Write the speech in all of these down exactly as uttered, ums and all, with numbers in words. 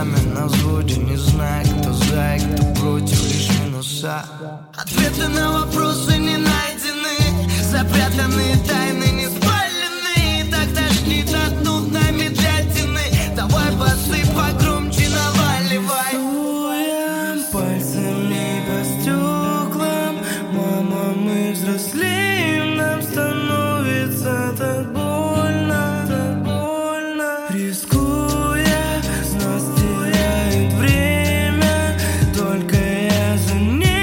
часами на взводе, не зная, кто за и кто против, лишь минуса. Ответы на вопросы не найдены, запрятанные тайны не спалены. Так тошнит от нудной медлятины. Давай басы погромче наваливай. Рисуем пальцами по стеклам. Мама, мы взрослеем, нам становится так больно, так больно. Рискуя, с нас теряет время, только я за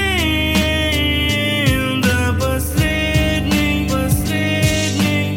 ним до последней, последней.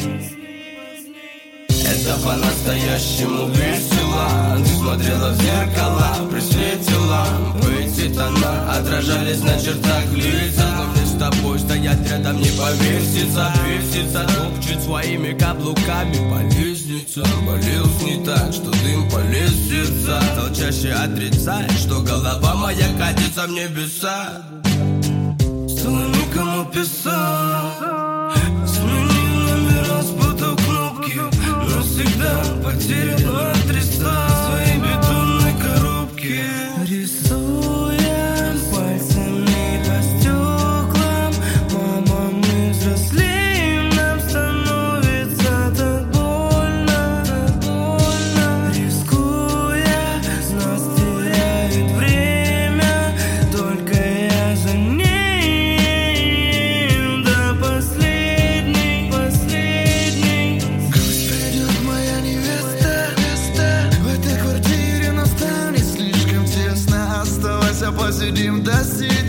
Это по-настоящему весело. Ты смотрела в зеркало, при свете ламп. Эти тона отражались на чертах лица. Но мне с тобой стоять рядом не повесится. Весится, топчет своими каблуками по лестнице. Болелся не так, что дым полез в сердца. Стал чаще отрицать, что голова моя катится в небеса. Стало никому писать. Сменил номера, спутал кнопки. Навсегда потерял адреса своей бетонной коробки. Рисуем пальцами по стеклам. Мама, мы взрослеем, нам становится так больно, так больно. Рискуя, с нас теряет время, только я за ним до последней, последней. Грусть придет, моя невеста, невеста. В этой квартире нам станет слишком тесно. Оставайся, посидим до сих.